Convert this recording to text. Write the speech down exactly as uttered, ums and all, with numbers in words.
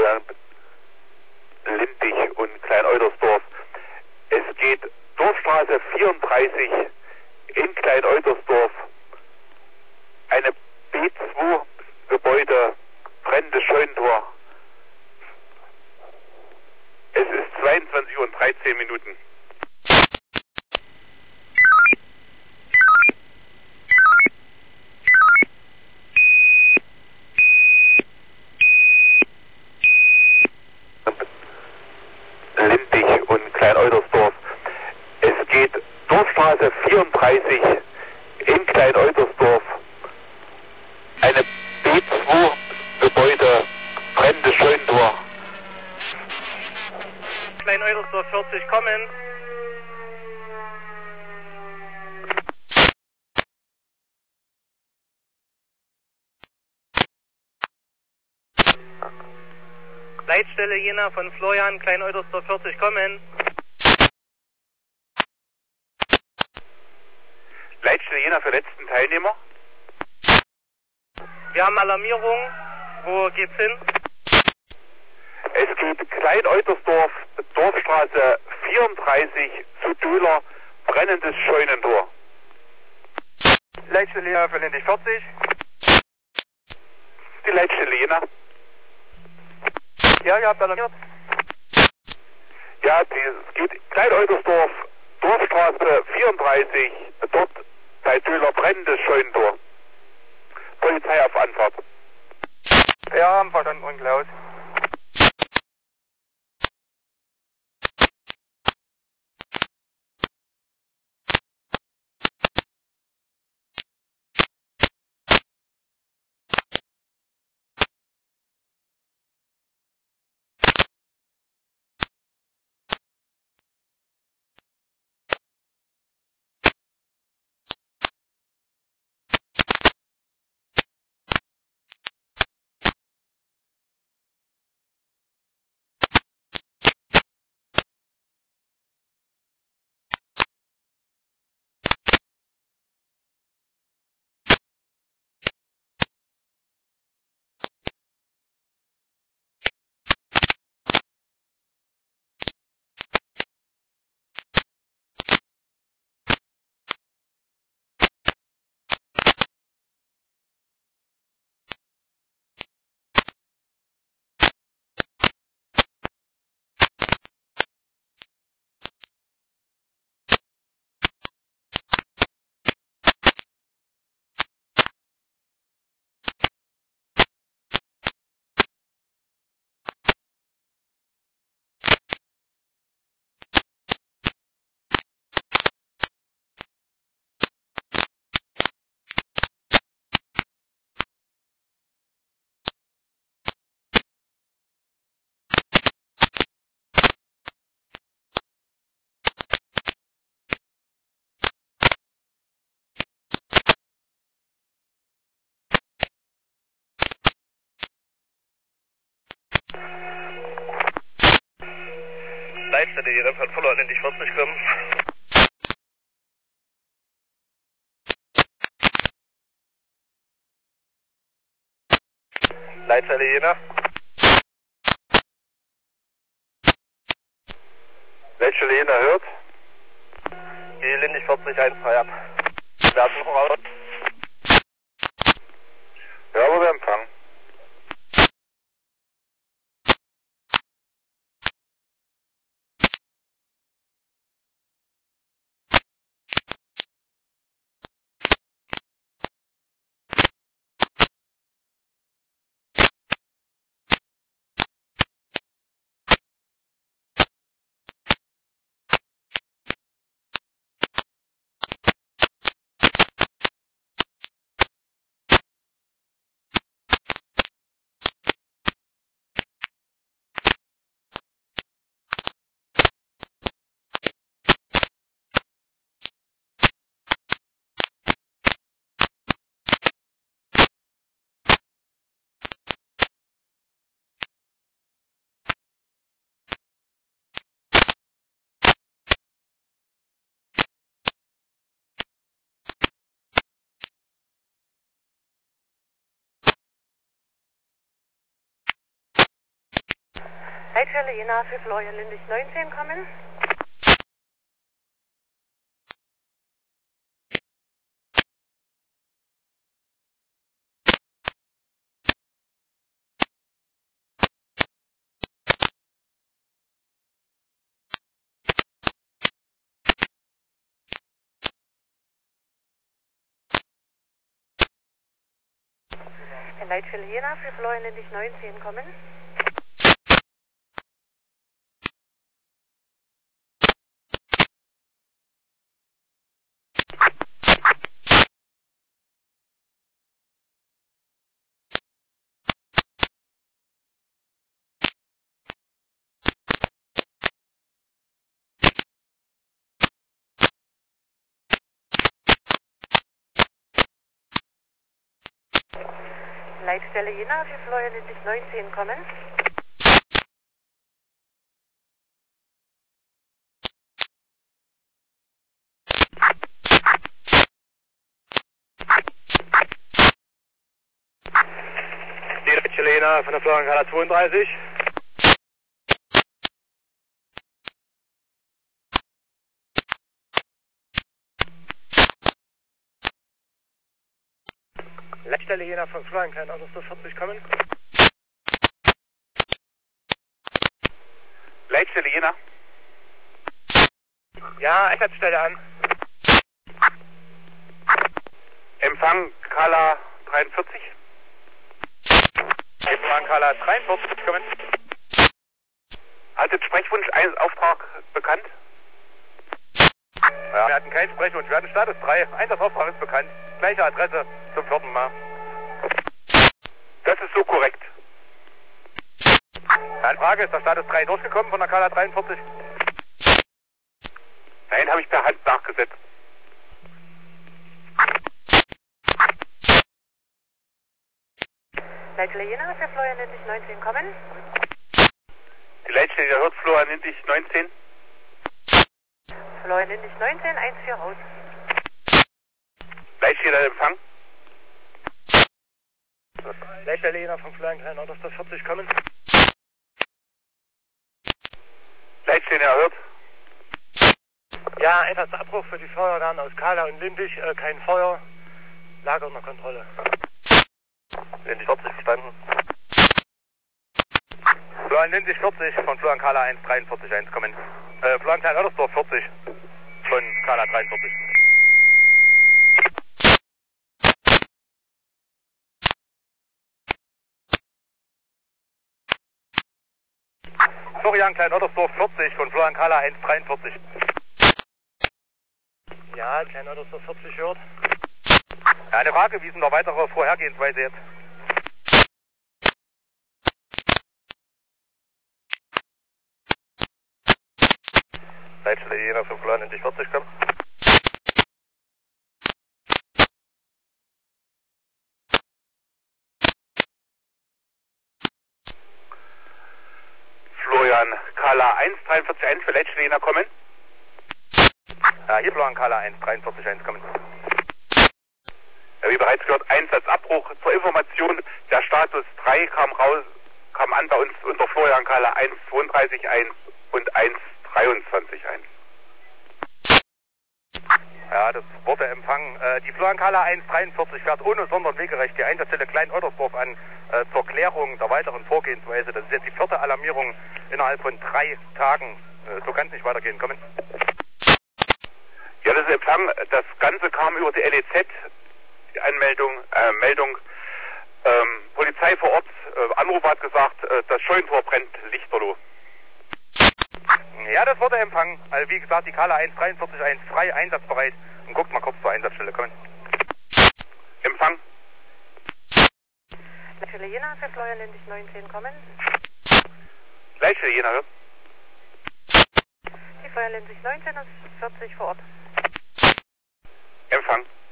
Florian, Lindig und Klein-Eutersdorf. Es geht Dorfstraße vierunddreißig in Klein-Eutersdorf. Eine B zwei Gebäude, brennendes Scheunentor. Es ist zweiundzwanzig Uhr und dreizehn Minuten. Lindig und Klein-Eutersdorf. Es geht Dorfstraße vierunddreißig in Klein-Eutersdorf. Eine B zwei Gebäude, brennendes Scheunentor. Klein-Eutersdorf vierzig kommen. Leitstelle Jena von Florian, Klein-Eutersdorf vierzig kommen. Leitstelle Jena für letzten Teilnehmer. Wir haben Alarmierung. Wo geht's hin? Es geht Klein-Eutersdorf, Dorfstraße vierunddreißig zu Döhler, brennendes Scheunentor. Leitstelle Jena für Lindig vierzig. Die Leitstelle Jena. Ja, ihr habt alarmiert. Ja, die, es geht Klein-Eutersdorf, Dorfstraße vierunddreißig, dort bei Döhler, brennendes Scheunentor. Polizei auf Anfahrt. Ja, haben verstanden und Klaus. Leitstelle Jena von Florian, Lindig vierzig kommen. Leitstelle Jena. Leitstelle Jena hört. Die Lindig vierzig eins drei ab. Werden noch raus. Ja, wurde empfangen. Leitstelle Jena für Florian Lindig neunzehn kommen. Leitstelle Jena für Florian Lindig neunzehn kommen. Leitstelle Jena für Florian Lindig neunzehn kommen. Die Leitstelle Jena von der Florian zweiunddreißig. Leitstelle Jena von Florian Klein Autosdorf vierzig kommen. Leitstelle Jena. Ja, Einsatzstelle an. Empfang Kala dreiundvierzig. Empfang Kala dreiundvierzig kommen. Hat den Sprechwunsch ein Auftrag bekannt? Ja, wir hatten keinen Sprechwunsch, wir hatten Status drei. Einsatzauftrag ist bekannt. Gleiche Adresse zum vierten Mal. Das ist so korrekt. Eine Frage, ist der Status drei durchgekommen von der Kala dreiundvierzig? Nein, habe ich per Hand nachgesetzt. Leitstelle Jena für Florian Lindig neunzehn kommen. Die Leitstelle hört Florian Lindig neunzehn. Florian Lindig neunzehn, eins vier raus. Leitstelle Empfang. Leitstelle Jena von Florian Klein Autosdorf vierzig kommen. Leitstelle erhört. Ja, Einsatzabbruch für die Feuerwehren aus Kala und Lindig, äh, kein Feuer, Lager unter Kontrolle. Lindig vierzig verstanden. Florian Lindig vierzig von Florian Kala eins dreiundvierzig eins kommen. Äh, Florian Klein Autosdorf vierzig von Kala dreiundvierzig. Florian Klein Ottersdorf vierzig von Florian Kala eins dreiundvierzig. Ja, Klein Ottersdorf vierzig hört. Ja, eine Frage, wie ist denn der weitere Vorhergehensweise jetzt? Leitstelle Jena von Florian Lindig vierzig kommen. Florian Kala eins dreiundvierzig eins für Leitstelle Jena kommen. Ja, hier Florian Kala eins dreiundvierzig eins kommen. Ja, wie bereits gehört, Einsatzabbruch. Zur Information, der Status drei kam raus, kam an bei uns unter Florian Kala eins zweiunddreißig eins und eins dreiundzwanzig eins. Ja, das wurde Empfang. Äh, die Florian Kala eins dreiundvierzig fährt ohne Sondern wegerecht die Einsatzstelle Klein Ottersdorf an äh, zur Klärung der weiteren Vorgehensweise. Das ist jetzt die vierte Alarmierung innerhalb von drei Tagen. Äh, so kann es nicht weitergehen. Kommen. Ja, das ist Empfang. Das Ganze kam über die L E Z. Die Anmeldung, äh, Meldung. Ähm, Polizei vor Ort. Äh, Anrufer hat gesagt, äh, das Scheunentor brennt lichterloh. Ja, das wurde Empfang. Also wie gesagt, die Kala eins dreiundvierzig eins frei einsatzbereit. Und guckt mal kurz zur Einsatzstelle. Kommen. Empfang. Leitstelle Jena für Florian Lindig neunzehn kommen. Leitstelle Jena hört. Die Florian Lindig neunzehn und vierzig vor Ort. Empfang.